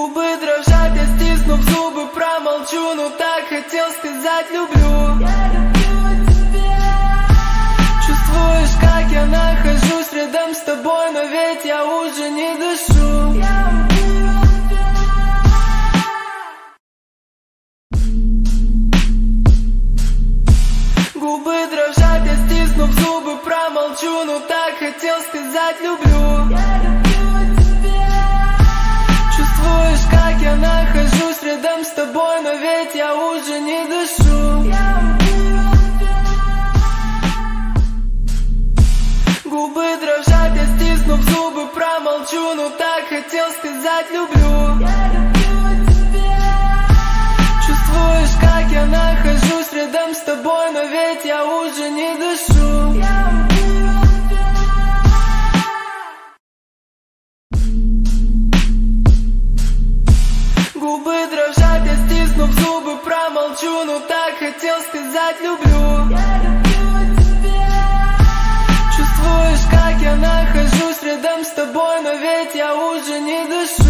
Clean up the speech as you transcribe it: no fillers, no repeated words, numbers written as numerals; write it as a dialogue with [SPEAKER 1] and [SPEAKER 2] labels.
[SPEAKER 1] Губы дрожат, я стиснув зубы, промолчу, но так хотел сказать люблю. Я люблю тебя. Чувствуешь, как я нахожусь рядом с тобой, но ведь я уже не дышу. Я убью тебя. Губы дрожат, я стиснув зубы, промолчу, но так хотел сказать люблю. Я люблю тебя. Чувствуешь, как я нахожусь рядом с тобой, но ведь я уже не дышу. Я убью тебя. Губы дрожат, я стиснув зубы, промолчу, но так хотел сказать люблю. Я люблю тебя. Чувствуешь, как я нахожусь рядом с тобой, но ведь я уже не дышу. Я убью тебя. Губы дрожат, я стиснув зубы, промолчу, но так хотел сказать люблю. Я люблю тебя. Чувствуешь, как я нахожусь рядом с тобой, но ведь я уже не дышу.